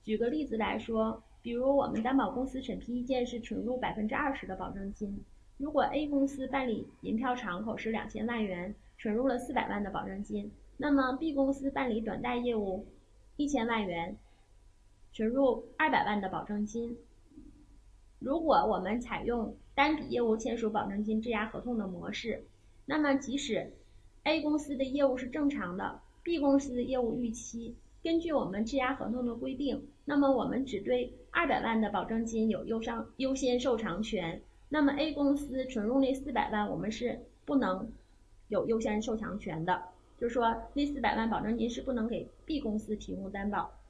举个例子来说，比如我们担保公司审批意见是存入20%的保证金，如果 A 公司办理银票敞口是2000万元，存入了400万的保证金，那么 B 公司办理短贷业务1000万元，存入200万的保证金。如果我们采用单笔业务签署保证金质押合同的模式，那么即使 A 公司的业务是正常的， B 公司的业务逾期，根据我们质押合同的规定，那么我们只对200万的保证金有优先受偿权，那么 A 公司存入那400万我们是不能有优先受偿权的，就是说那400万保证金是不能给 B 公司提供担保。